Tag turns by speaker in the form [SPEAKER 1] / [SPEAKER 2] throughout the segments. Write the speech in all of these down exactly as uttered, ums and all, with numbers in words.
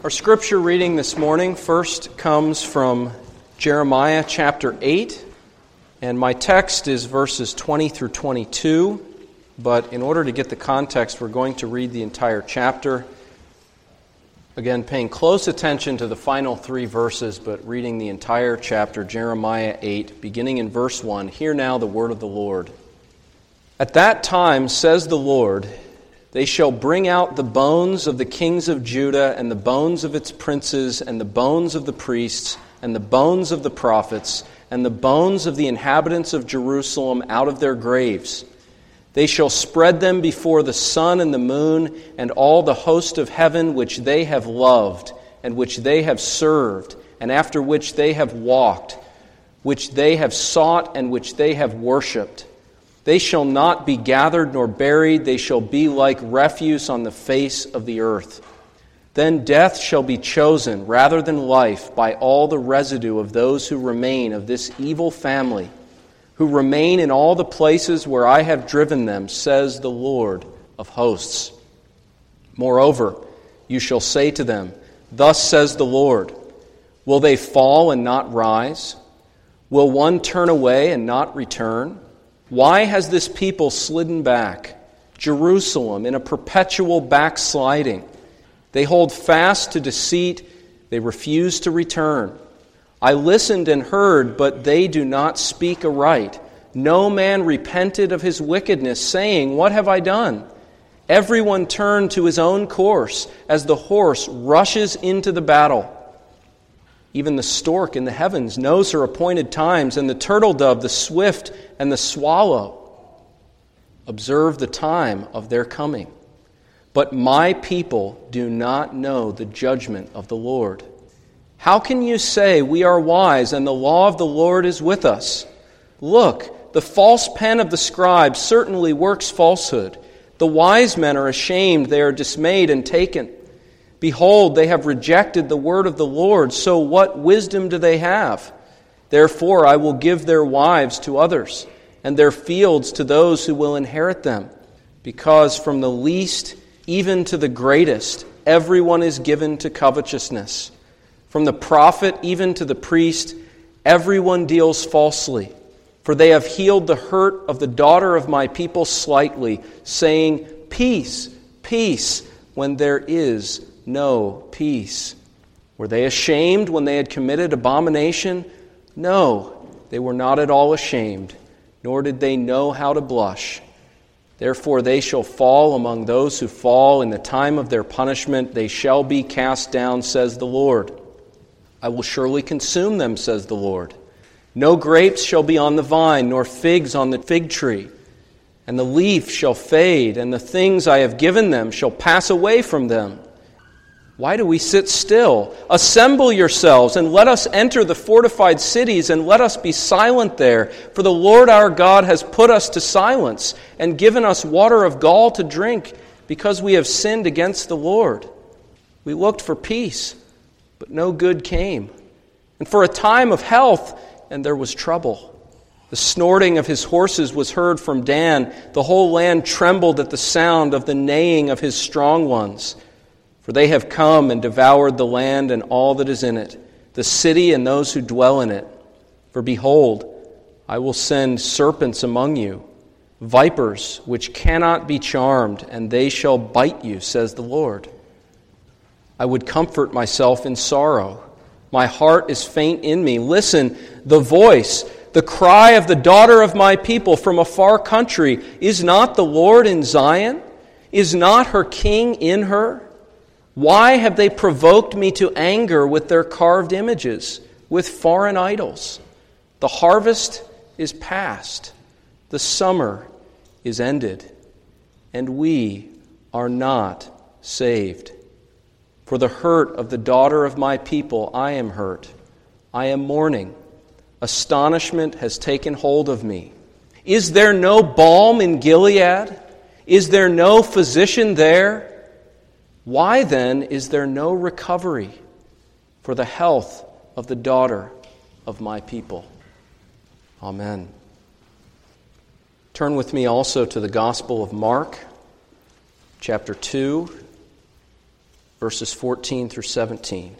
[SPEAKER 1] Our scripture reading this morning first comes from Jeremiah chapter eight, and my text is verses twenty through twenty-two, but in order to get the context, we're going to read the entire chapter. Again, paying close attention to the final three verses, but reading the entire chapter, Jeremiah eight, beginning in verse one. Hear now the word of the Lord. At that time, says the Lord, they shall bring out the bones of the kings of Judah, and the bones of its princes, and the bones of the priests, and the bones of the prophets, and the bones of the inhabitants of Jerusalem out of their graves. They shall spread them before the sun and the moon, and all the host of heaven which they have loved, and which they have served, and after which they have walked, which they have sought, and which they have worshipped. They shall not be gathered nor buried, they shall be like refuse on the face of the earth. Then death shall be chosen rather than life by all the residue of those who remain of this evil family, who remain in all the places where I have driven them, says the Lord of hosts. Moreover, you shall say to them, thus says the Lord, will they fall and not rise? Will one turn away and not return? Why has this people slidden back, Jerusalem, in a perpetual backsliding? They hold fast to deceit, they refuse to return. I listened and heard, but they do not speak aright. No man repented of his wickedness, saying, what have I done? Everyone turned to his own course, as the horse rushes into the battle. Even the stork in the heavens knows her appointed times, and the turtle dove, the swift, and the swallow observe the time of their coming. But my people do not know the judgment of the Lord. How can you say, we are wise, and the law of the Lord is with us? Look, the false pen of the scribe certainly works falsehood. The wise men are ashamed, they are dismayed and taken. Behold, they have rejected the word of the Lord, so what wisdom do they have? Therefore I will give their wives to others, and their fields to those who will inherit them. Because from the least even to the greatest, everyone is given to covetousness. From the prophet even to the priest, everyone deals falsely. For they have healed the hurt of the daughter of my people slightly, saying, peace, peace, when there is no peace. Were they ashamed when they had committed abomination? No, they were not at all ashamed, nor did they know how to blush. Therefore they shall fall among those who fall in the time of their punishment. They shall be cast down, says the Lord. I will surely consume them, says the Lord. No grapes shall be on the vine, nor figs on the fig tree. And the leaf shall fade, and the things I have given them shall pass away from them. Why do we sit still? Assemble yourselves, and let us enter the fortified cities, and let us be silent there. For the Lord our God has put us to silence, and given us water of gall to drink, because we have sinned against the Lord. We looked for peace, but no good came. And for a time of health, and there was trouble. The snorting of his horses was heard from Dan. The whole land trembled at the sound of the neighing of his strong ones. For they have come and devoured the land and all that is in it, the city and those who dwell in it. For behold, I will send serpents among you, vipers which cannot be charmed, and they shall bite you, says the Lord. I would comfort myself in sorrow. My heart is faint in me. Listen, the voice, the cry of the daughter of my people from a far country. Is not the Lord in Zion? Is not her king in her? Why have they provoked me to anger with their carved images, with foreign idols? The harvest is past, the summer is ended, and we are not saved. For the hurt of the daughter of my people I am hurt. I am mourning. Astonishment has taken hold of me. Is there no balm in Gilead? Is there no physician there? Why then is there no recovery for the health of the daughter of my people? Amen. Turn with me also to the Gospel of Mark, chapter two, verses fourteen through seventeen.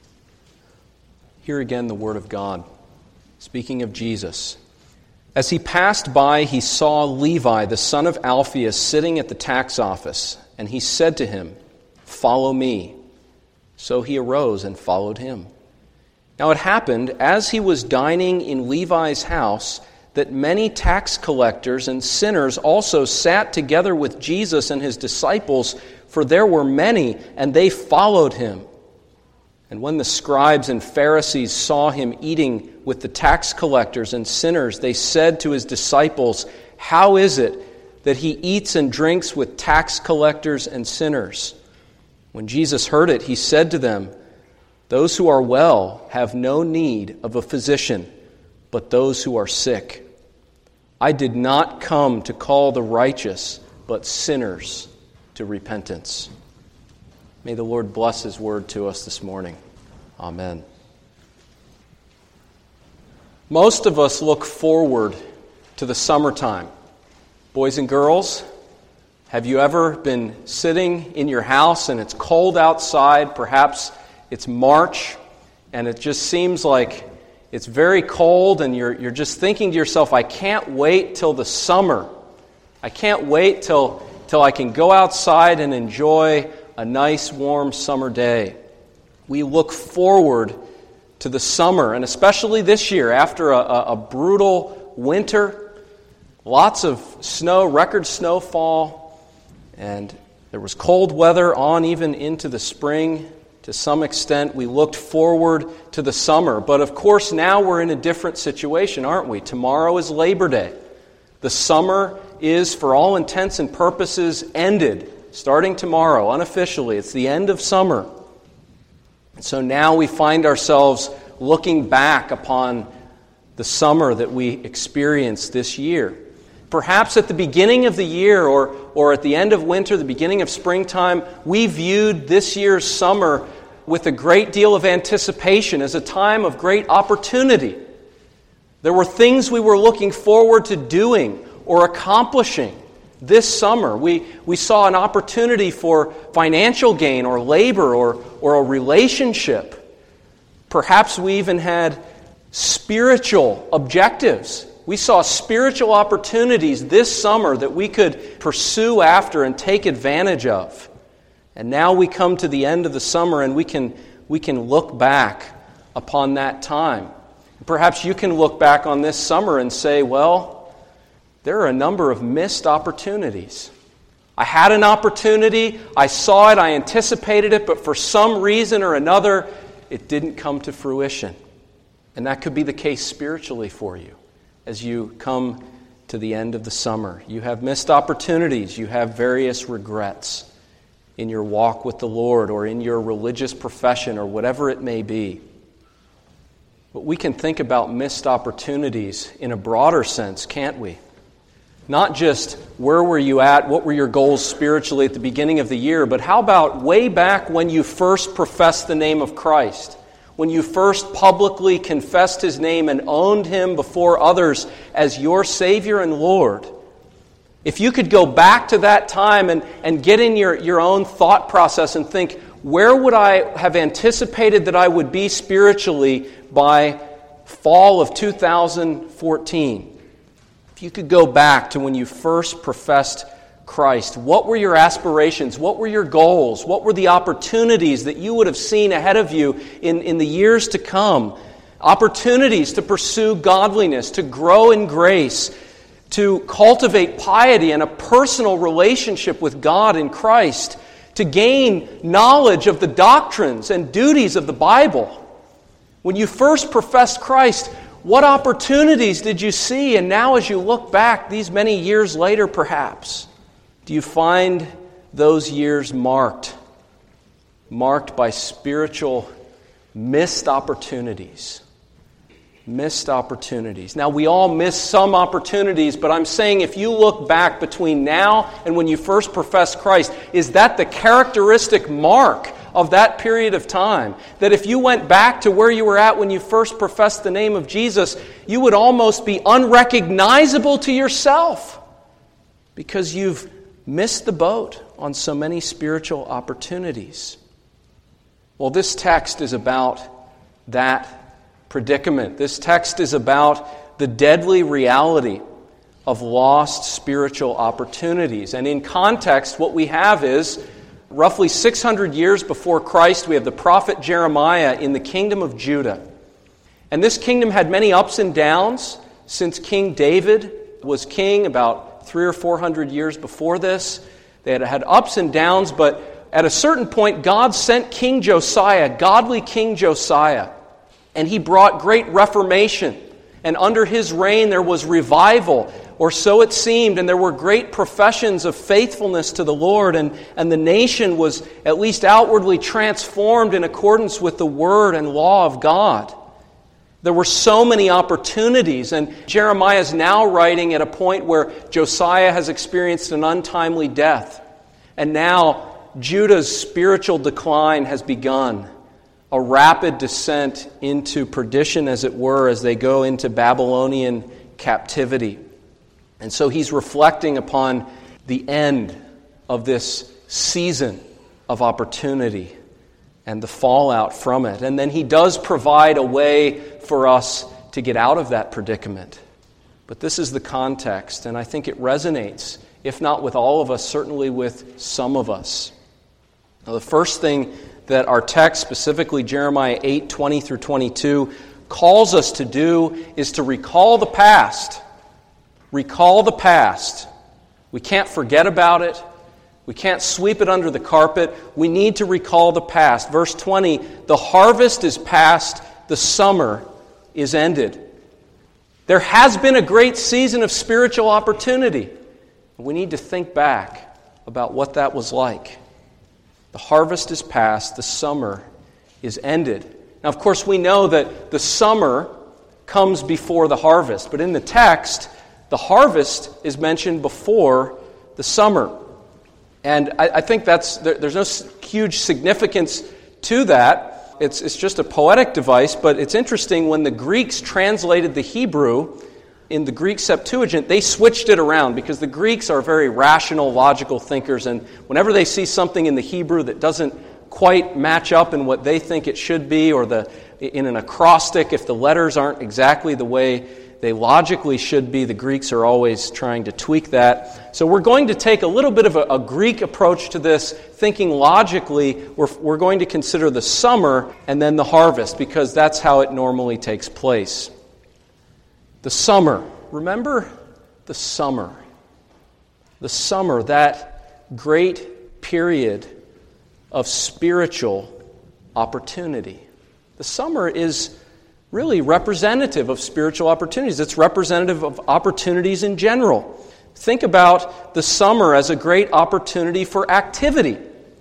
[SPEAKER 1] Hear again the word of God, speaking of Jesus. As he passed by, he saw Levi, the son of Alphaeus, sitting at the tax office, and he said to him, "Follow me." So he arose and followed him. Now it happened, as he was dining in Levi's house, that many tax collectors and sinners also sat together with Jesus and his disciples, for there were many, and they followed him. And when the scribes and Pharisees saw him eating with the tax collectors and sinners, they said to his disciples, "How is it that he eats and drinks with tax collectors and sinners?" When Jesus heard it, he said to them, "Those who are well have no need of a physician, but those who are sick. I did not come to call the righteous, but sinners to repentance." May the Lord bless his word to us this morning. Amen. Most of us look forward to the summertime. Boys and girls, have you ever been sitting in your house and it's cold outside? Perhaps it's March and it just seems like it's very cold and you're you're just thinking to yourself, I can't wait till the summer. I can't wait till, till I can go outside and enjoy a nice warm summer day. We look forward to the summer, and especially this year after a, a, a brutal winter, lots of snow, record snowfall, and there was cold weather on even into the spring. To some extent, we looked forward to the summer. But of course, now we're in a different situation, aren't we? Tomorrow is Labor Day. The summer is, for all intents and purposes, ended. Starting tomorrow, unofficially, it's the end of summer. And so now we find ourselves looking back upon the summer that we experienced this year. Perhaps at the beginning of the year or, or at the end of winter, the beginning of springtime, we viewed this year's summer with a great deal of anticipation as a time of great opportunity. There were things we were looking forward to doing or accomplishing this summer. We, we saw an opportunity for financial gain or labor or, or a relationship. Perhaps we even had spiritual objectives. We saw spiritual opportunities this summer that we could pursue after and take advantage of. And now we come to the end of the summer and we can, we can look back upon that time. Perhaps you can look back on this summer and say, well, there are a number of missed opportunities. I had an opportunity, I saw it, I anticipated it, but for some reason or another, it didn't come to fruition. And that could be the case spiritually for you as you come to the end of the summer. You have missed opportunities, you have various regrets in your walk with the Lord or in your religious profession or whatever it may be. But we can think about missed opportunities in a broader sense, can't we? Not just where were you at, what were your goals spiritually at the beginning of the year, but how about way back when you first professed the name of Christ, when you first publicly confessed His name and owned Him before others as your Savior and Lord. If you could go back to that time and, and get in your, your own thought process and think, where would I have anticipated that I would be spiritually by fall of two thousand fourteen? If you could go back to when you first professed Christ, what were your aspirations? What were your goals? What were the opportunities that you would have seen ahead of you in, in the years to come? Opportunities to pursue godliness, to grow in grace, to cultivate piety and a personal relationship with God in Christ, to gain knowledge of the doctrines and duties of the Bible. When you first professed Christ, what opportunities did you see? And now as you look back, these many years later perhaps, do you find those years marked? Marked by spiritual missed opportunities. Missed opportunities. Now we all miss some opportunities, but I'm saying if you look back between now and when you first professed Christ, is that the characteristic mark of that period of time? That if you went back to where you were at when you first professed the name of Jesus, you would almost be unrecognizable to yourself because you've missed the boat on so many spiritual opportunities. Well, this text is about that predicament. This text is about the deadly reality of lost spiritual opportunities. And in context, what we have is roughly six hundred years before Christ, we have the prophet Jeremiah in the kingdom of Judah. And this kingdom had many ups and downs since King David was king about three or four hundred years before this. They had had ups and downs, but at a certain point, God sent King Josiah, godly King Josiah, and he brought great reformation. And under his reign, there was revival, or so it seemed, and there were great professions of faithfulness to the Lord, and, and the nation was at least outwardly transformed in accordance with the word and law of God. There were so many opportunities, and Jeremiah is now writing at a point where Josiah has experienced an untimely death, and now Judah's spiritual decline has begun. A rapid descent into perdition, as it were, as they go into Babylonian captivity. And so he's reflecting upon the end of this season of opportunity and the fallout from it. And then he does provide a way for us to get out of that predicament. But this is the context, and I think it resonates, if not with all of us, certainly with some of us. Now, the first thing that our text, specifically Jeremiah eight, twenty through twenty-two, calls us to do is to recall the past. Recall the past. We can't forget about it. We can't sweep it under the carpet. We need to recall the past. Verse twenty, the harvest is past, the summer is ended. There has been a great season of spiritual opportunity. We need to think back about what that was like. The harvest is past, the summer is ended. Now, of course, we know that the summer comes before the harvest, but in the text, the harvest is mentioned before the summer. And I, I think that's there, there's no huge significance to that. It's, it's just a poetic device, but it's interesting when the Greeks translated the Hebrew in the Greek Septuagint, they switched it around because the Greeks are very rational, logical thinkers, and whenever they see something in the Hebrew that doesn't quite match up in what they think it should be, or the in an acrostic, if the letters aren't exactly the way they logically should be, the Greeks are always trying to tweak that. So we're going to take a little bit of a, a Greek approach to this, thinking logically. We're, we're going to consider the summer and then the harvest, because that's how it normally takes place. The summer. Remember the summer. The summer, that great period of spiritual opportunity. The summer is really representative of spiritual opportunities. It's representative of opportunities in general. Think about the summer as a great opportunity for activity,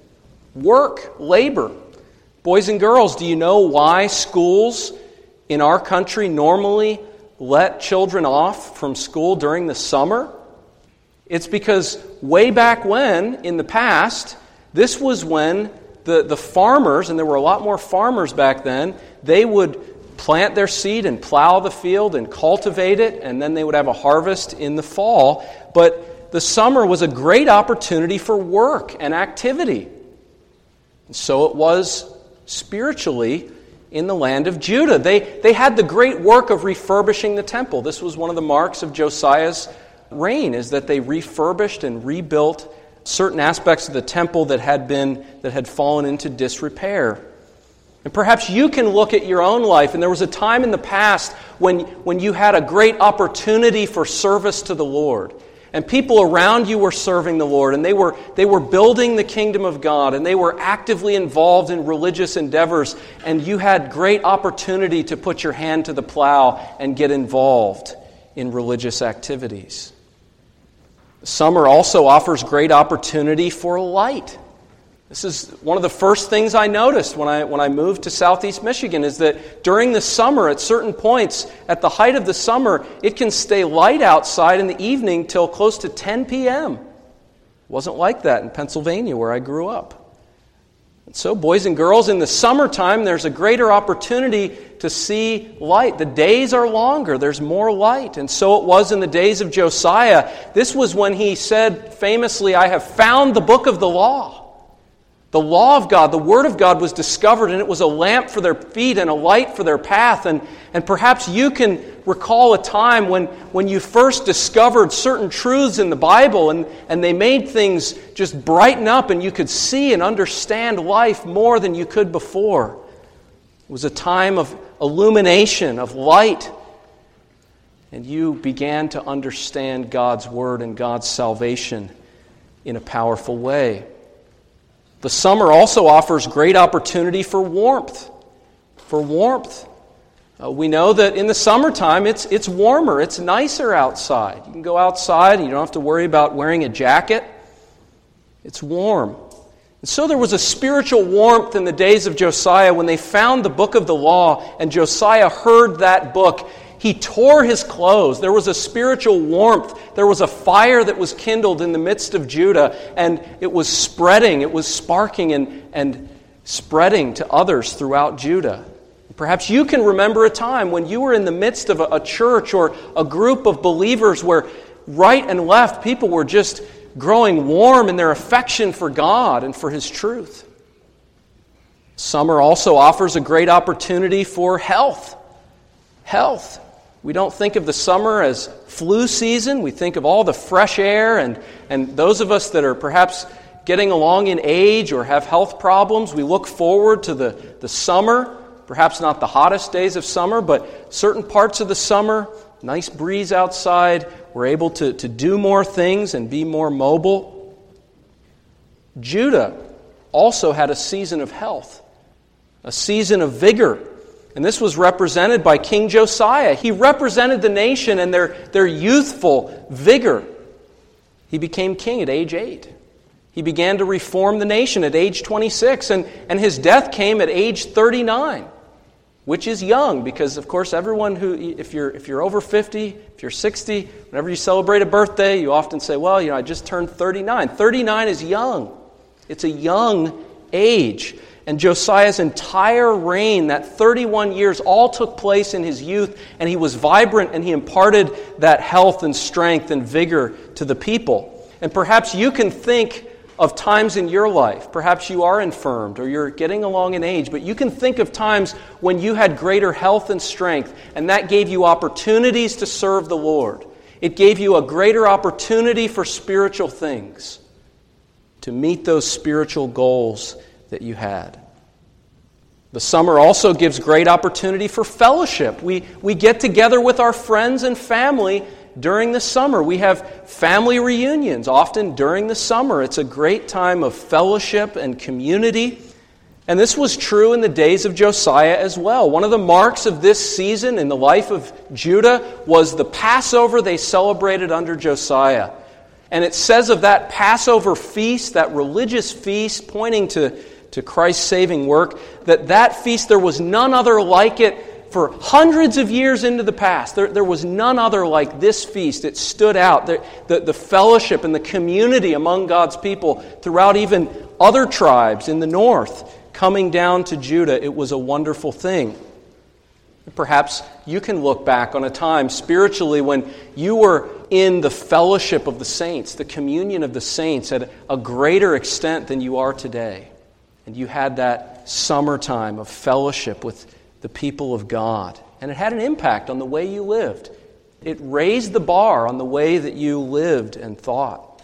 [SPEAKER 1] work, labor. Boys and girls, do you know why schools in our country normally let children off from school during the summer? It's because way back when, in the past, this was when the, the farmers, and there were a lot more farmers back then, they would plant their seed and plow the field and cultivate it, and then they would have a harvest in the fall. But the summer was a great opportunity for work and activity. And so it was spiritually in the land of Judah. They, they had the great work of refurbishing the temple. This was one of the marks of Josiah's reign, is that they refurbished and rebuilt certain aspects of the temple that had been that had fallen into disrepair. And perhaps you can look at your own life, and there was a time in the past when, when you had a great opportunity for service to the Lord. And people around you were serving the Lord, and they were they were building the kingdom of God, and they were actively involved in religious endeavors, and you had great opportunity to put your hand to the plow and get involved in religious activities. Summer also offers great opportunity for light. This is one of the first things I noticed when I when I moved to Southeast Michigan, is that during the summer, at certain points, at the height of the summer, it can stay light outside in the evening till close to ten p.m. It wasn't like that in Pennsylvania, where I grew up. And so, boys and girls, in the summertime, there's a greater opportunity to see light. The days are longer. There's more light. And so it was in the days of Josiah. This was when he said famously, "I have found the book of the law." The law of God, the Word of God was discovered, and it was a lamp for their feet and a light for their path. And, and perhaps you can recall a time when, when you first discovered certain truths in the Bible, and, and they made things just brighten up, and you could see and understand life more than you could before. It was a time of illumination, of light, and you began to understand God's Word and God's salvation in a powerful way. The summer also offers great opportunity for warmth. For warmth. Uh, we know that in the summertime it's it's warmer, it's nicer outside. You can go outside and you don't have to worry about wearing a jacket. It's warm. And so there was a spiritual warmth in the days of Josiah when they found the book of the law and Josiah heard that book. He tore his clothes. There was a spiritual warmth. There was a fire that was kindled in the midst of Judah, and it was spreading. It was sparking and, and spreading to others throughout Judah. Perhaps you can remember a time when you were in the midst of a, a church or a group of believers where right and left people were just growing warm in their affection for God and for His truth. Summer also offers a great opportunity for health. Health. We don't think of the summer as flu season. We think of all the fresh air, and, and those of us that are perhaps getting along in age or have health problems, we look forward to the, the summer, perhaps not the hottest days of summer, but certain parts of the summer, nice breeze outside, we're able to, to do more things and be more mobile. Judah also had a season of health, a season of vigor. And this was represented by King Josiah. He represented the nation and their, their youthful vigor. He became king at age eight. He began to reform the nation at age twenty-six, and, and his death came at age thirty-nine, which is young because, of course, everyone who, if you're if you're over fifty, if you're sixty, whenever you celebrate a birthday, you often say, well, you know, I just turned thirty-nine. thirty-nine is young. It's a young age. And Josiah's entire reign, that thirty-one years, all took place in his youth, and he was vibrant, and he imparted that health and strength and vigor to the people. And perhaps you can think of times in your life, perhaps you are infirmed or you're getting along in age, but you can think of times when you had greater health and strength, and that gave you opportunities to serve the Lord. It gave you a greater opportunity for spiritual things, to meet those spiritual goals that you had. The summer also gives great opportunity for fellowship. We, we get together with our friends and family during the summer. We have family reunions often during the summer. It's a great time of fellowship and community. And this was true in the days of Josiah as well. One of the marks of this season in the life of Judah was the Passover they celebrated under Josiah. And it says of that Passover feast, that religious feast pointing to, to Christ's saving work, that that feast, there was none other like it for hundreds of years into the past. There, there was none other like this feast. It stood out. The, the, the fellowship and the community among God's people throughout even other tribes in the north coming down to Judah, it was a wonderful thing. Perhaps you can look back on a time spiritually when you were in the fellowship of the saints, the communion of the saints at a greater extent than you are today. And you had that summertime of fellowship with the people of God. And it had an impact on the way you lived. It raised the bar on the way that you lived and thought.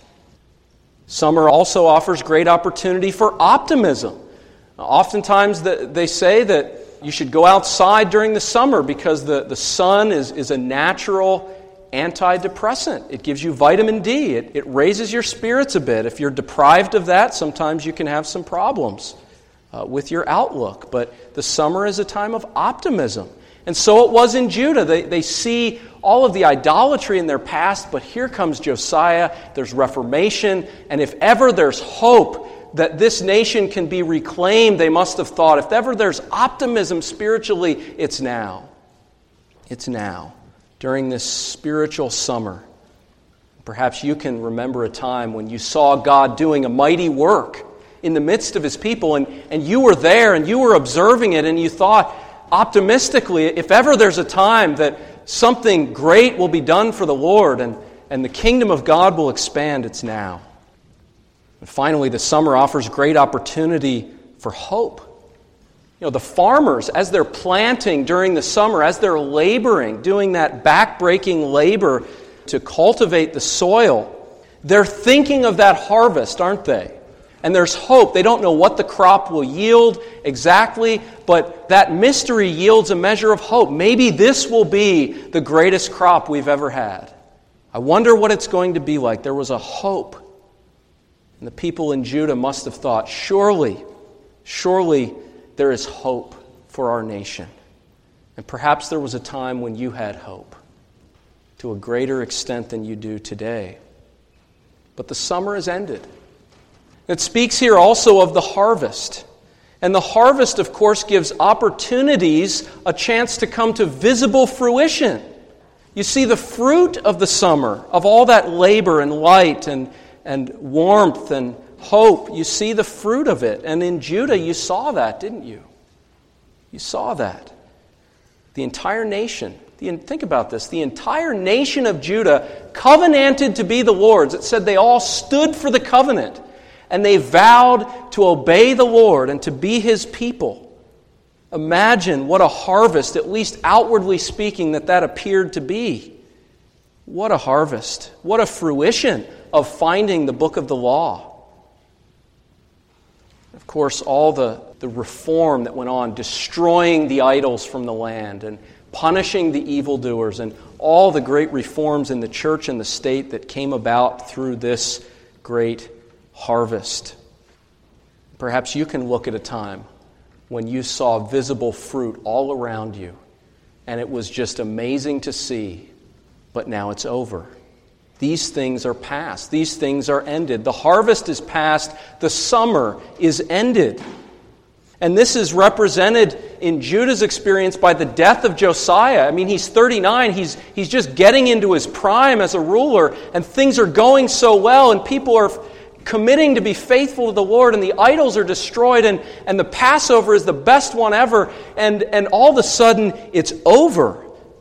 [SPEAKER 1] Summer also offers great opportunity for optimism. Oftentimes they say that you should go outside during the summer because the, the sun is, is a natural antidepressant. It gives you vitamin D. It, it raises your spirits a bit. If you're deprived of that, sometimes you can have some problems uh, with your outlook. But the summer is a time of optimism. And so it was in Judah. They, they see all of the idolatry in their past, but here comes Josiah. There's reformation. And if ever there's hope that this nation can be reclaimed, they must have thought, if ever there's optimism spiritually, it's now. It's now, during this spiritual summer. Perhaps you can remember a time when you saw God doing a mighty work in the midst of His people, and, and you were there and you were observing it, and you thought optimistically, if ever there's a time that something great will be done for the Lord and, and the kingdom of God will expand, it's now. And finally, the summer offers great opportunity for hope. You know, the farmers, as they're planting during the summer, as they're laboring, doing that back-breaking labor to cultivate the soil, they're thinking of that harvest, aren't they? And there's hope. They don't know what the crop will yield exactly, but that mystery yields a measure of hope. Maybe this will be the greatest crop we've ever had. I wonder what it's going to be like. There was a hope. And the people in Judah must have thought, surely, surely there is hope for our nation. And perhaps there was a time when you had hope to a greater extent than you do today. But the summer has ended. It speaks here also of the harvest. And the harvest, of course, gives opportunities a chance to come to visible fruition. You see the fruit of the summer, of all that labor and light and, and warmth and hope. You see the fruit of it. And in Judah, you saw that, didn't you? You saw that. The entire nation, the, think about this, the entire nation of Judah covenanted to be the Lord's. It said they all stood for the covenant. And they vowed to obey the Lord and to be His people. Imagine what a harvest, at least outwardly speaking, that that appeared to be. What a harvest. What a fruition of finding the book of the law. Of course, all the, the reform that went on, destroying the idols from the land and punishing the evildoers, and all the great reforms in the church and the state that came about through this great harvest. Perhaps you can look at a time when you saw visible fruit all around you, and it was just amazing to see, but now it's over. These things are past. These things are ended. The harvest is past. The summer is ended. And this is represented in Judah's experience by the death of Josiah. I mean, he's thirty-nine. He's, he's just getting into his prime as a ruler, and things are going so well, and people are committing to be faithful to the Lord, and the idols are destroyed, and, and the Passover is the best one ever, and, and all of a sudden it's over.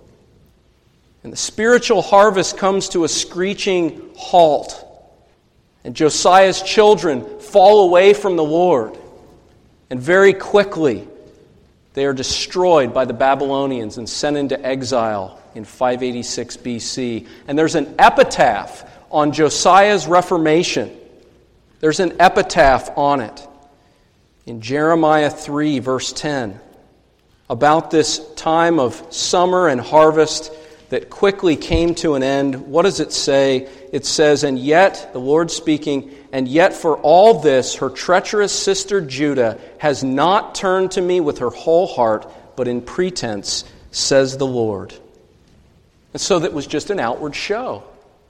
[SPEAKER 1] And the spiritual harvest comes to a screeching halt. And Josiah's children fall away from the Lord. And very quickly they are destroyed by the Babylonians and sent into exile in five eighty-six B C. And there's an epitaph on Josiah's reformation. There's an epitaph on it in Jeremiah three, verse ten, about this time of summer and harvest that quickly came to an end. What does it say? It says, "And yet," the Lord speaking, "and yet for all this, her treacherous sister Judah has not turned to me with her whole heart, but in pretense, says the Lord." And so that was just an outward show.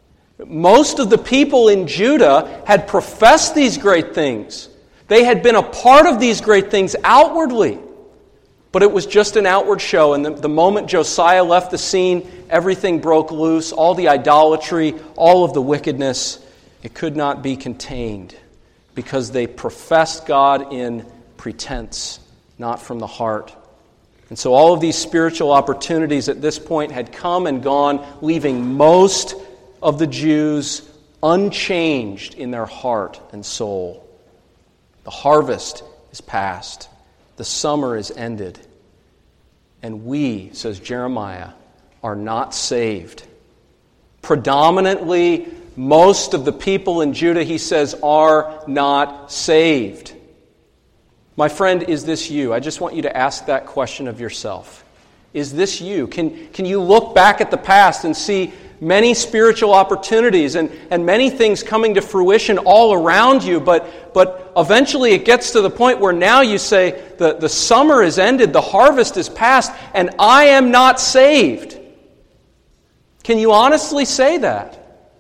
[SPEAKER 1] Most of the people in Judah had professed these great things. They had been a part of these great things outwardly. But it was just an outward show. And the, the moment Josiah left the scene, everything broke loose. All the idolatry, all of the wickedness, it could not be contained because they professed God in pretense, not from the heart. And so all of these spiritual opportunities at this point had come and gone, leaving most of the Jews unchanged in their heart and soul. The harvest is past. The summer is ended. And we, says Jeremiah, are not saved. Predominantly, most of the people in Judah, he says, are not saved. My friend, is this you? I just want you to ask that question of yourself. Is this you? Can, can you look back at the past and see many spiritual opportunities and, and many things coming to fruition all around you, but, but eventually it gets to the point where now you say, the, the summer is ended, the harvest is past, and I am not saved. Can you honestly say that?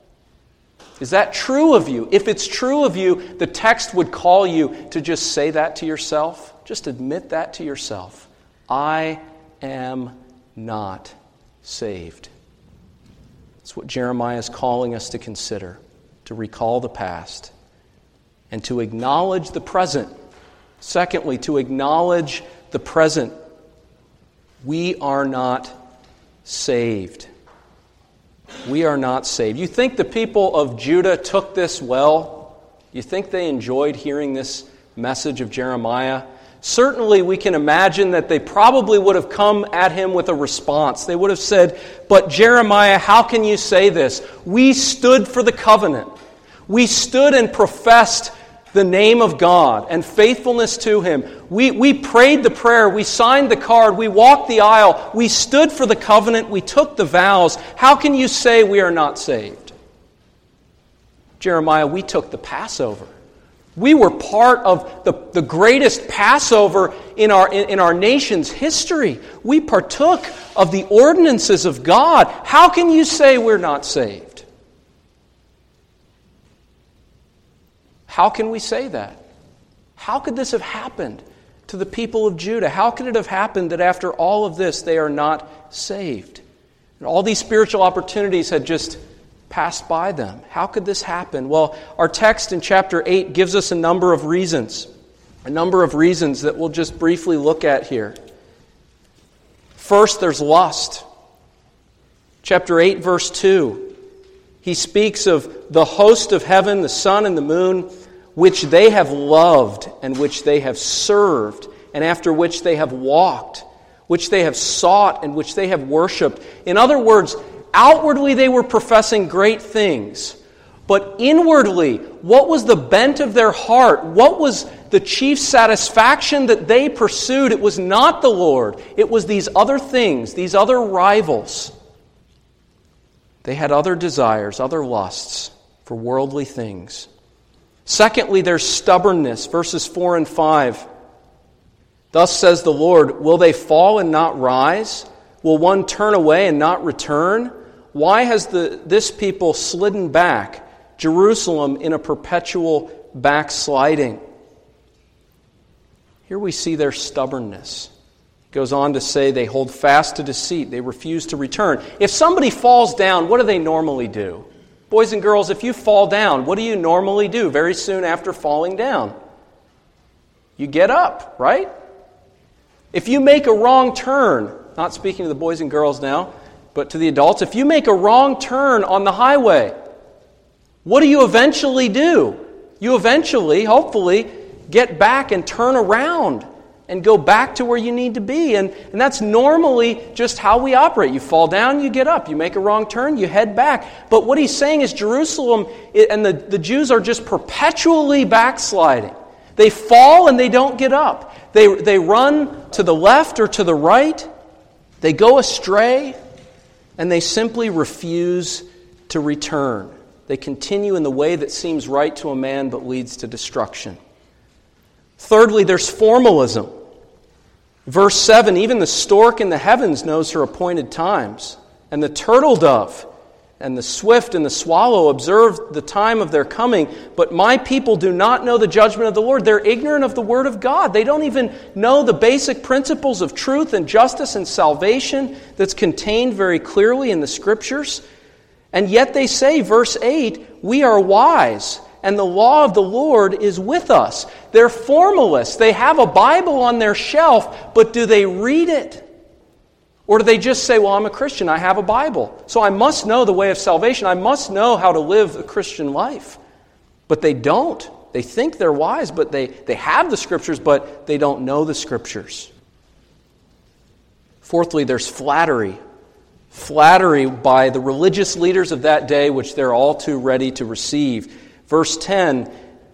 [SPEAKER 1] Is that true of you? If it's true of you, the text would call you to just say that to yourself. Just admit that to yourself. I am not saved. That's what Jeremiah is calling us to consider, to recall the past, and to acknowledge the present. Secondly, to acknowledge the present. We are not saved. We are not saved. You think the people of Judah took this well? You think they enjoyed hearing this message of Jeremiah? Certainly we can imagine that they probably would have come at him with a response. They would have said, "But Jeremiah, how can you say this? We stood for the covenant. We stood and professed the name of God and faithfulness to Him. We, we prayed the prayer. We signed the card. We walked the aisle. We stood for the covenant. We took the vows. How can you say we are not saved?" Jeremiah, we took the Passover. We were part of the, the greatest Passover in our, in, in our nation's history. We partook of the ordinances of God. How can you say we're not saved? How can we say that? How could this have happened to the people of Judah? How could it have happened that after all of this they are not saved? And all these spiritual opportunities had just passed by them. How could this happen? Well, our text in chapter eight gives us a number of reasons. A number of reasons that we'll just briefly look at here. First, there's lust. Chapter eight, verse two. He speaks of the host of heaven, the sun and the moon, which they have loved and which they have served, and after which they have walked, which they have sought and which they have worshipped. In other words, outwardly they were professing great things, but inwardly, what was the bent of their heart? What was the chief satisfaction that they pursued? It was not the Lord. It was these other things, these other rivals. They had other desires, other lusts for worldly things. Secondly, there's stubbornness, verses four and five. Thus says the Lord, will they fall and not rise? Will one turn away and not return? Why has the, this people slidden back, Jerusalem in a perpetual backsliding? Here we see their stubbornness. It goes on to say they hold fast to deceit. They refuse to return. If somebody falls down, what do they normally do? Boys and girls, if you fall down, what do you normally do very soon after falling down? You get up, right? If you make a wrong turn, not speaking to the boys and girls now, but to the adults, if you make a wrong turn on the highway, what do you eventually do? You eventually, hopefully, get back and turn around and go back to where you need to be. And, and that's normally just how we operate. You fall down, you get up. You make a wrong turn, you head back. But what he's saying is Jerusalem and the, the Jews are just perpetually backsliding. They fall and they don't get up. They, they run to the left or to the right. They go astray, and they simply refuse to return. They continue in the way that seems right to a man but leads to destruction. Thirdly, there's formalism. Verse seven, even the stork in the heavens knows her appointed times, and the turtle dove and the swift and the swallow observe the time of their coming, but my people do not know the judgment of the Lord. They're ignorant of the word of God. They don't even know the basic principles of truth and justice and salvation that's contained very clearly in the Scriptures. And yet they say, verse eight, we are wise, and the law of the Lord is with us. They're formalists. They have a Bible on their shelf, but do they read it? Or do they just say, well, I'm a Christian, I have a Bible, so I must know the way of salvation, I must know how to live a Christian life. But they don't. They think they're wise, but they, they have the Scriptures, but they don't know the Scriptures. Fourthly, there's flattery. Flattery by the religious leaders of that day, which they're all too ready to receive. Verse ten,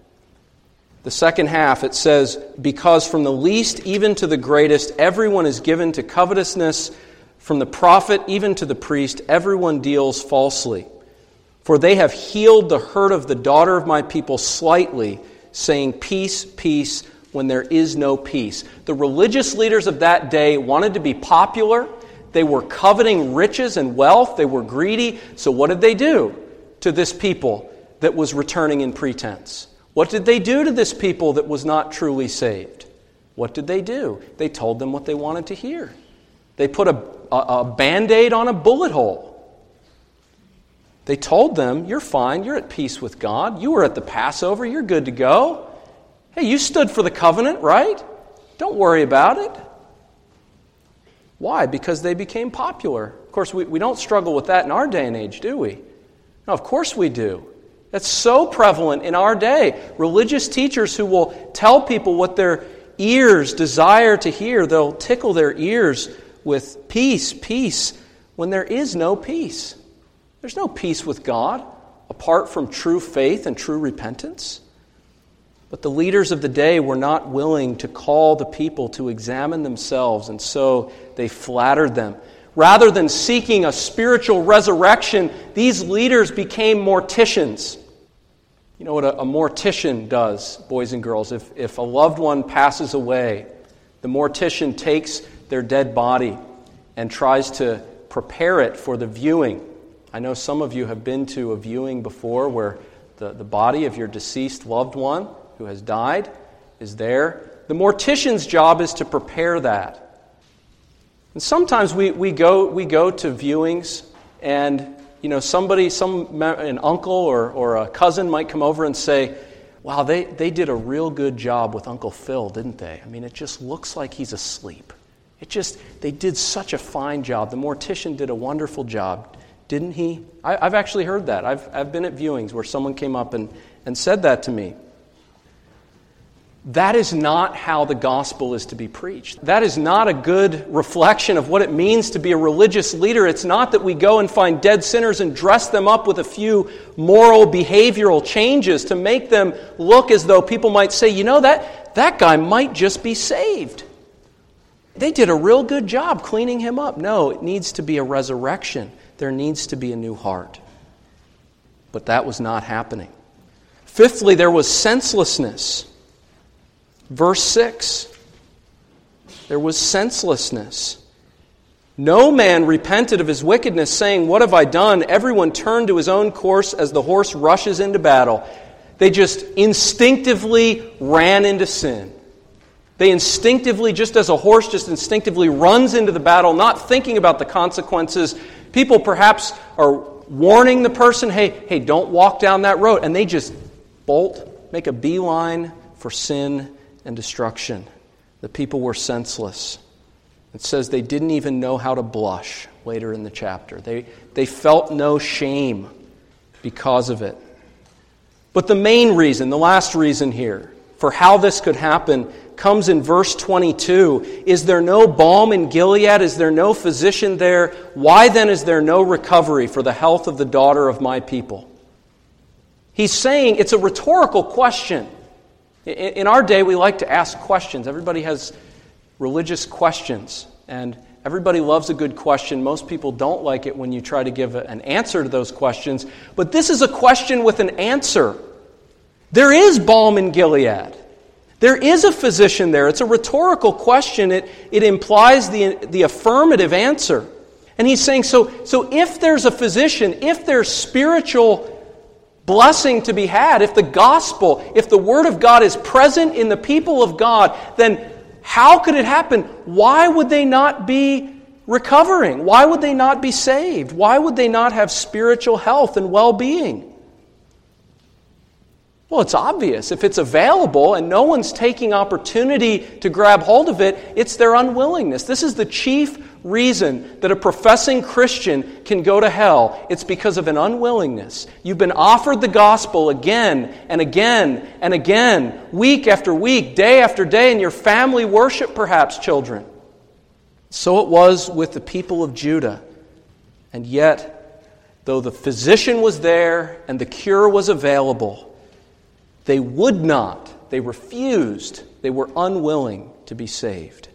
[SPEAKER 1] the second half, it says, because from the least even to the greatest, everyone is given to covetousness. From the prophet even to the priest, everyone deals falsely. For they have healed the hurt of the daughter of my people slightly, saying, peace, peace, when there is no peace. The religious leaders of that day wanted to be popular. They were coveting riches and wealth. They were greedy. So what did they do to this people that was returning in pretense? What did they do to this people that was not truly saved? What did they do? They told them what they wanted to hear. They put a, a, a Band-Aid on a bullet hole. They told them, you're fine, you're at peace with God, you were at the Passover, you're good to go. Hey, you stood for the covenant, right? Don't worry about it. Why? Because they became popular. Of course, we, we don't struggle with that in our day and age, do we? No, of course we do. That's so prevalent in our day. Religious teachers who will tell people what their ears desire to hear. They'll tickle their ears with peace, peace, when there is no peace. There's no peace with God apart from true faith and true repentance. But the leaders of the day were not willing to call the people to examine themselves, and so they flattered them. Rather than seeking a spiritual resurrection, these leaders became morticians. You know what a, a mortician does, boys and girls? If, if a loved one passes away, the mortician takes their dead body and tries to prepare it for the viewing. I know some of you have been to a viewing before where the, the body of your deceased loved one who has died is there. The mortician's job is to prepare that. And sometimes we, we go we go to viewings, and you know somebody, some an uncle or, or a cousin might come over and say, "Wow, they, they did a real good job with Uncle Phil, didn't they? I mean, it just looks like he's asleep. It just they did such a fine job. The mortician did a wonderful job, didn't he?" I, I've actually heard that. I've I've been at viewings where someone came up and, and said that to me. That is not how the gospel is to be preached. That is not a good reflection of what it means to be a religious leader. It's not that we go and find dead sinners and dress them up with a few moral, behavioral changes to make them look as though people might say, you know, that, that guy might just be saved. They did a real good job cleaning him up. No, it needs to be a resurrection. There needs to be a new heart. But that was not happening. Fifthly, there was senselessness. Verse six, there was senselessness. No man repented of his wickedness, saying, "What have I done?" Everyone turned to his own course as the horse rushes into battle. They just instinctively ran into sin. They instinctively, just as a horse just instinctively runs into the battle, not thinking about the consequences. People perhaps are warning the person, hey, hey, don't walk down that road. And they just bolt, make a beeline for sin and destruction. The people were senseless. It says they didn't even know how to blush later in the chapter. They, they felt no shame because of it. But the main reason, the last reason here, for how this could happen comes in verse twenty-two. Is there no balm in Gilead? Is there no physician there? Why then is there no recovery for the health of the daughter of my people? He's saying it's a rhetorical question. In our day, we like to ask questions. Everybody has religious questions, and everybody loves a good question. Most people don't like it when you try to give an answer to those questions. But this is a question with an answer. There is balm in Gilead. There is a physician there. It's a rhetorical question. It, it implies the, the affirmative answer. And he's saying, so, so if there's a physician, if there's spiritual blessing to be had, if the gospel, if the Word of God is present in the people of God, then how could it happen? Why would they not be recovering? Why would they not be saved? Why would they not have spiritual health and well-being? Well, it's obvious. If it's available and no one's taking opportunity to grab hold of it, it's their unwillingness. This is the chief reason that a professing Christian can go to hell. It's because of an unwillingness. You've been offered the gospel again and again and again, week after week, day after day, and your family worship perhaps, children. So it was with the people of Judah. And yet, though the physician was there and the cure was available, they would not, they refused, they were unwilling to be saved.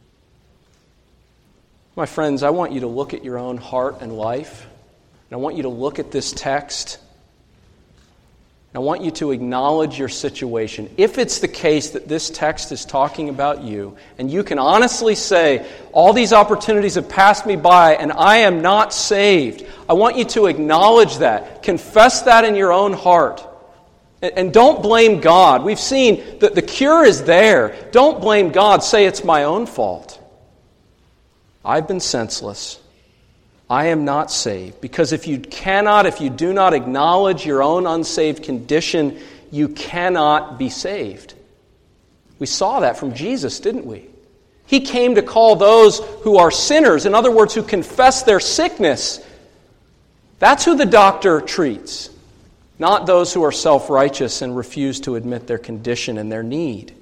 [SPEAKER 1] My friends, I want you to look at your own heart and life. And I want you to look at this text. And I want you to acknowledge your situation. If it's the case that this text is talking about you, and you can honestly say, all these opportunities have passed me by and I am not saved, I want you to acknowledge that. Confess that in your own heart. And don't blame God. We've seen that the cure is there. Don't blame God. Say it's my own fault. I've been senseless. I am not saved. Because if you cannot, if you do not acknowledge your own unsaved condition, you cannot be saved. We saw that from Jesus, didn't we? He came to call those who are sinners, in other words, who confess their sickness. That's who the doctor treats. not those who are self-righteous and refuse to admit their condition and their need.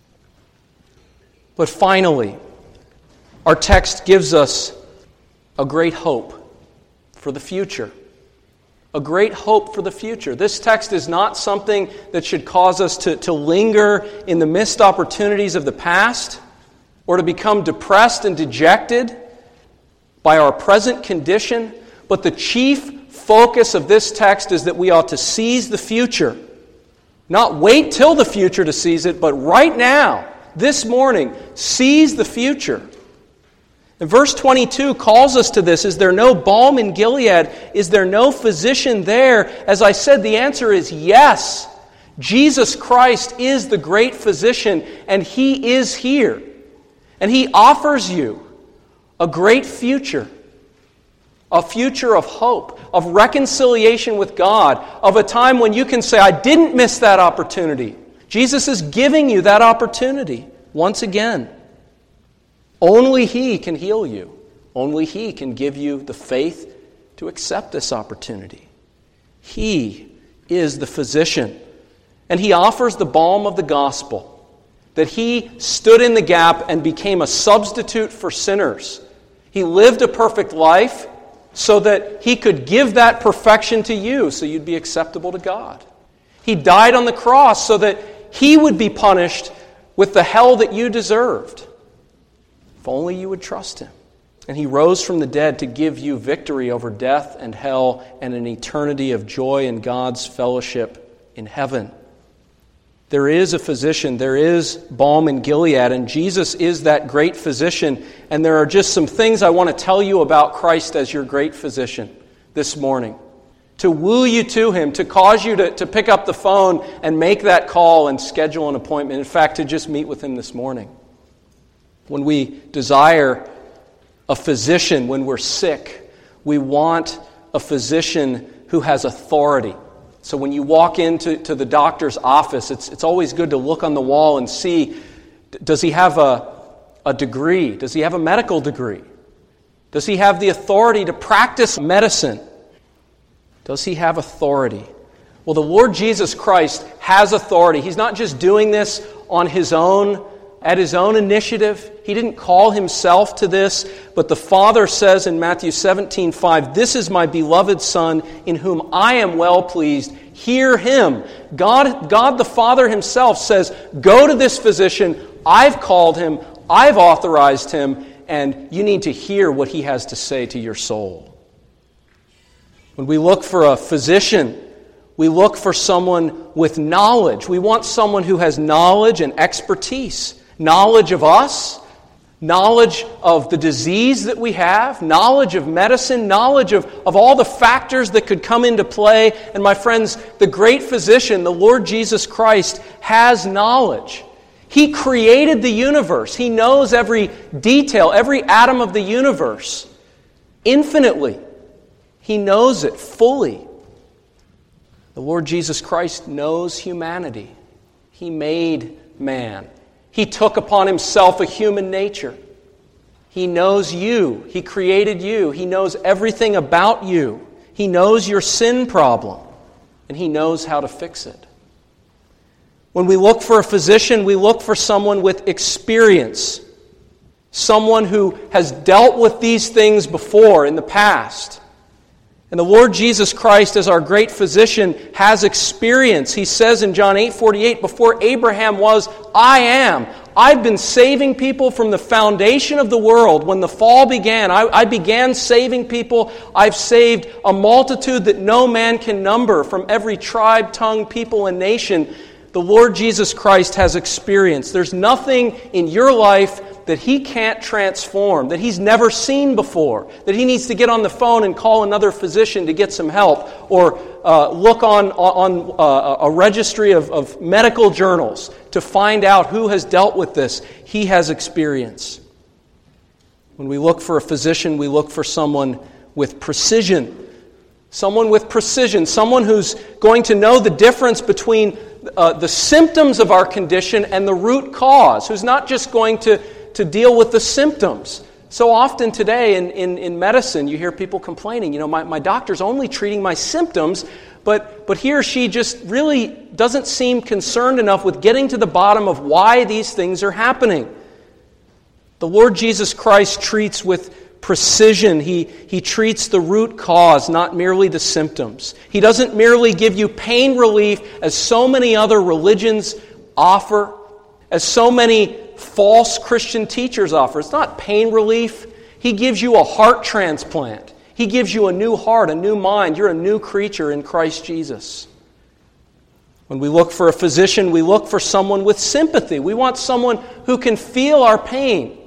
[SPEAKER 1] But finally, our text gives us a great hope for the future. A great hope for the future. This text is not something that should cause us to, to linger in the missed opportunities of the past or to become depressed and dejected by our present condition. But the chief focus of this text is that we ought to seize the future. Not wait till the future to seize it, but right now, this morning, seize the future. And verse twenty-two calls us to this. Is there no balm in Gilead? Is there no physician there? As I said, the answer is yes. Jesus Christ is the great physician, and He is here. And He offers you a great future. A future of hope, of reconciliation with God, of a time when you can say, I didn't miss that opportunity. Jesus is giving you that opportunity once again. Only He can heal you. Only He can give you the faith to accept this opportunity. He is the physician. And He offers the balm of the gospel, that He stood in the gap and became a substitute for sinners. He lived a perfect life so that He could give that perfection to you so you'd be acceptable to God. He died on the cross so that He would be punished with the hell that you deserved. If only you would trust Him. And He rose from the dead to give you victory over death and hell and an eternity of joy in God's fellowship in heaven. There is a physician, there is balm in Gilead, and Jesus is that great physician. And there are just some things I want to tell you about Christ as your great physician this morning. To woo you to Him, to cause you to, to pick up the phone and make that call and schedule an appointment. In fact, to just meet with Him this morning. When we desire a physician, when we're sick, we want a physician who has authority. So when you walk into to the doctor's office, it's, it's always good to look on the wall and see, does he have a, a degree? Does he have a medical degree? Does he have the authority to practice medicine? Does he have authority? Well, the Lord Jesus Christ has authority. He's not just doing this on His own, at His own initiative. He didn't call Himself to this, but the Father says in Matthew seventeen five, "This is my beloved Son, in whom I am well pleased. Hear Him." God, God the Father Himself says, go to this physician. I've called him. I've authorized him. And you need to hear what He has to say to your soul. When we look for a physician, we look for someone with knowledge. We want someone who has knowledge and expertise. Knowledge of us, knowledge of the disease that we have, knowledge of medicine, knowledge of, of all the factors that could come into play. And my friends, the great physician, the Lord Jesus Christ, has knowledge. He created the universe. He knows every detail, every atom of the universe, infinitely. He knows it fully. The Lord Jesus Christ knows humanity. He made man. He took upon Himself a human nature. He knows you. He created you. He knows everything about you. He knows your sin problem, and He knows how to fix it. When we look for a physician, we look for someone with experience, someone who has dealt with these things before in the past. And the Lord Jesus Christ, as our great physician, has experience. He says in John eight forty-eight, before Abraham was, I am. I've been saving people from the foundation of the world. When the fall began, I, I began saving people. I've saved a multitude that no man can number from every tribe, tongue, people, and nation. The Lord Jesus Christ has experience. There's nothing in your life that He can't transform, that He's never seen before, that He needs to get on the phone and call another physician to get some help, or uh, look on, on uh, a registry of, of medical journals to find out who has dealt with this. He has experience. When we look for a physician, we look for someone with precision. Someone with precision, someone who's going to know the difference between uh, the symptoms of our condition and the root cause, who's not just going to to deal with the symptoms. So often today in, in, in medicine, you hear people complaining, you know, my, my doctor's only treating my symptoms, but, but he or she just really doesn't seem concerned enough with getting to the bottom of why these things are happening. The Lord Jesus Christ treats with precision. He, he treats the root cause, not merely the symptoms. He doesn't merely give you pain relief, as so many other religions offer, as so many false Christian teachers offer. It's not pain relief. He gives you a heart transplant. He gives you a new heart, a new mind. You're a new creature in Christ Jesus. When we look for a physician, we look for someone with sympathy. We want someone who can feel our pain.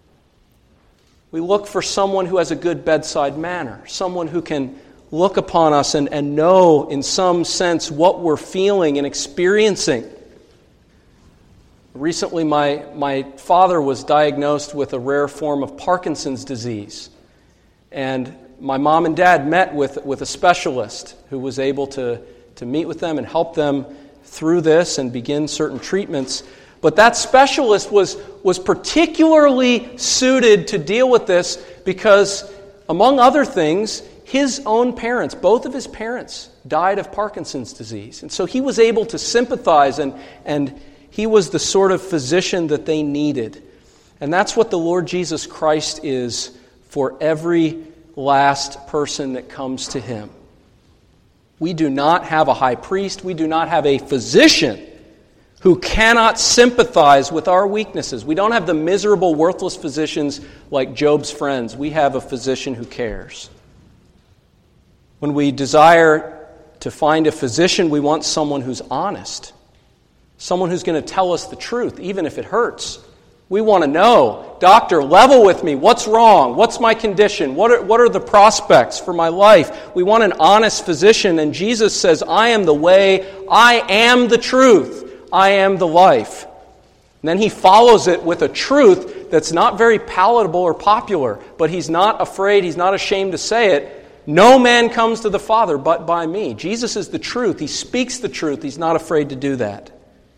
[SPEAKER 1] We look for someone who has a good bedside manner, someone who can look upon us and, and know in some sense what we're feeling and experiencing. Recently, my, my father was diagnosed with a rare form of Parkinson's disease. And my mom and dad met with, with a specialist who was able to, to meet with them and help them through this and begin certain treatments. But that specialist was, was particularly suited to deal with this because, among other things, his own parents, both of his parents, died of Parkinson's disease. And so he was able to sympathize, and, and he was the sort of physician that they needed. And that's what the Lord Jesus Christ is for every last person that comes to him. We do not have a high priest. We do not have a physician who cannot sympathize with our weaknesses. We don't have the miserable, worthless physicians like Job's friends. We have a physician who cares. When we desire to find a physician, we want someone who's honest, someone who's going to tell us the truth, even if it hurts. We want to know, doctor, level with me. What's wrong? What's my condition? What are, what are the prospects for my life? We want an honest physician, and Jesus says, I am the way, I am the truth, I am the life. And then he follows it with a truth that's not very palatable or popular, but he's not afraid, he's not ashamed to say it. No man comes to the Father but by me. Jesus is the truth. He speaks the truth. He's not afraid to do that.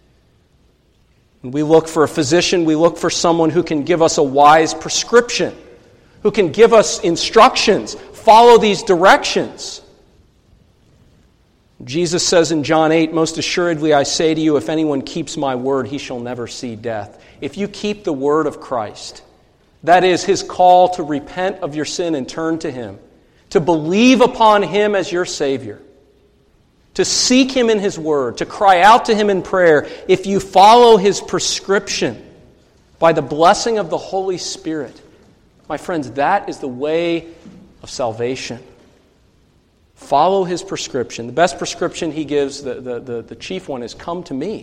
[SPEAKER 1] When we look for a physician, we look for someone who can give us a wise prescription, who can give us instructions, follow these directions. Jesus says in John eight, most assuredly I say to you, if anyone keeps my word, he shall never see death. If you keep the word of Christ, that is his call to repent of your sin and turn to him, to believe upon him as your Savior, to seek him in his word, to cry out to him in prayer, if you follow his prescription by the blessing of the Holy Spirit, my friends, that is the way of salvation. Follow his prescription. The best prescription he gives, the, the, the, the chief one, is come to me.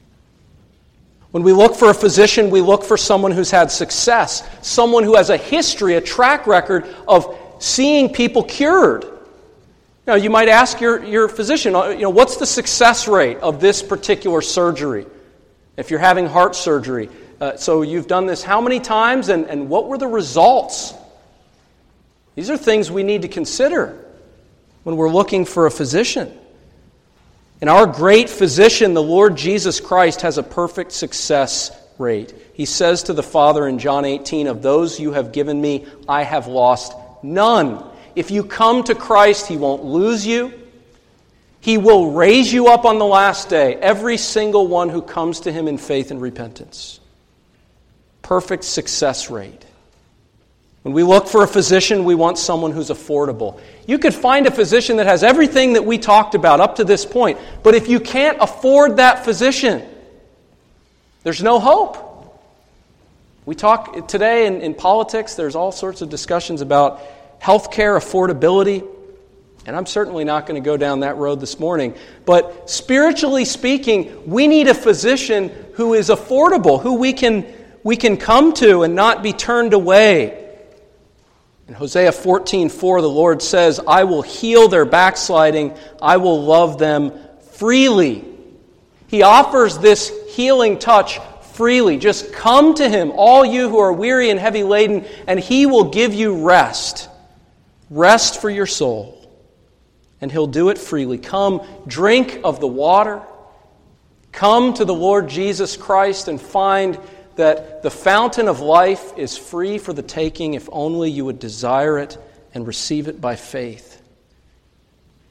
[SPEAKER 1] When we look for a physician, we look for someone who's had success, someone who has a history, a track record of seeing people cured. Now, you might ask your, your physician, you know, what's the success rate of this particular surgery? If you're having heart surgery. Uh, so you've done this how many times, and, and what were the results? These are things we need to consider when we're looking for a physician. And our great physician, the Lord Jesus Christ, has a perfect success rate. He says to the Father in John eighteen, of those you have given me, I have lost none. If you come to Christ, he won't lose you. He will raise you up on the last day, every single one who comes to him in faith and repentance. Perfect success rate. When we look for a physician, we want someone who's affordable. You could find a physician that has everything that we talked about up to this point, but if you can't afford that physician, there's no hope. We talk today in, in politics, there's all sorts of discussions about healthcare affordability, and I'm certainly not going to go down that road this morning. But spiritually speaking, we need a physician who is affordable, who we can, we can come to and not be turned away. In Hosea fourteen four, the Lord says, I will heal their backsliding, I will love them freely. He offers this healing touch freely. Just come to him, all you who are weary and heavy laden, and he will give you rest. Rest for your soul. And he'll do it freely. Come, drink of the water. Come to the Lord Jesus Christ and find that the fountain of life is free for the taking if only you would desire it and receive it by faith.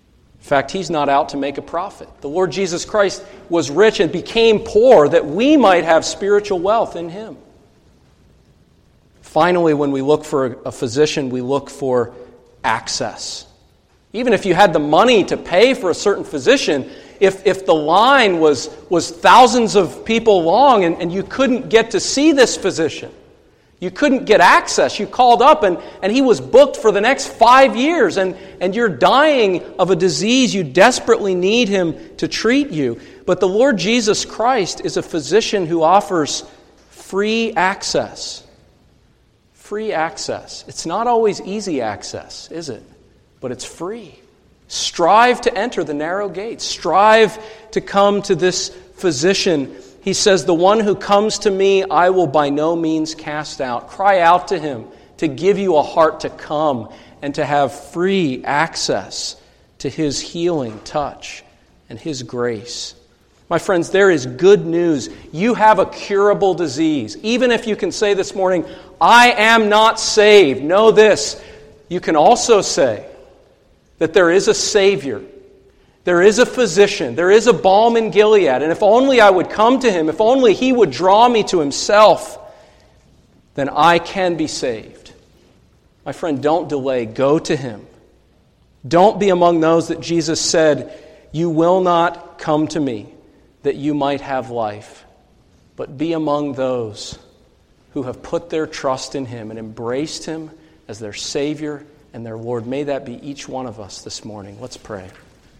[SPEAKER 1] fact, he's not out to make a profit. The Lord Jesus Christ was rich and became poor that we might have spiritual wealth in him. Finally, when we look for a physician, we look for access. Even if you had the money to pay for a certain physician, if, if the line was, was thousands of people long and, and you couldn't get to see this physician, you couldn't get access, you called up and, and he was booked for the next five years and, and you're dying of a disease, you desperately need him to treat you. But the Lord Jesus Christ is a physician who offers free access. Free access. It's not always easy access, is it? But it's free. Strive to enter the narrow gate. Strive to come to this physician. He says, the one who comes to me, I will by no means cast out. Cry out to him to give you a heart to come and to have free access to his healing touch and his grace. My friends, there is good news. You have a curable disease. Even if you can say this morning, I am not saved. Know this. You can also say that there is a Savior. There is a physician. There is a balm in Gilead. And if only I would come to him, if only he would draw me to himself, then I can be saved. My friend, don't delay. Go to him. Don't be among those that Jesus said, you will not come to me that you might have life, but be among those who have put their trust in him and embraced him as their Savior and their Lord. May that be each one of us this morning. Let's pray.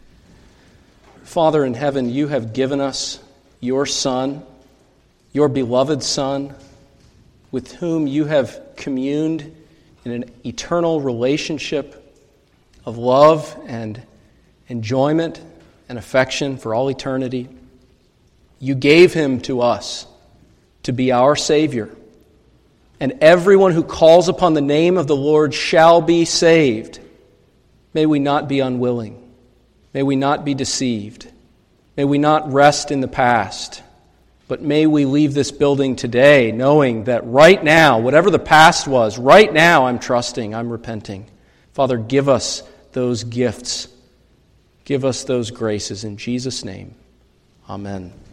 [SPEAKER 1] Father in heaven, you have given us your Son, your beloved Son, with whom you have communed in an eternal relationship of love and enjoyment and affection for all eternity. You gave him to us to be our Savior. And everyone who calls upon the name of the Lord shall be saved. May we not be unwilling. May we not be deceived. May we not rest in the past. But may we leave this building today knowing that right now, whatever the past was, right now I'm trusting, I'm repenting. Father, give us those gifts. Give us those graces in Jesus' name. Amen.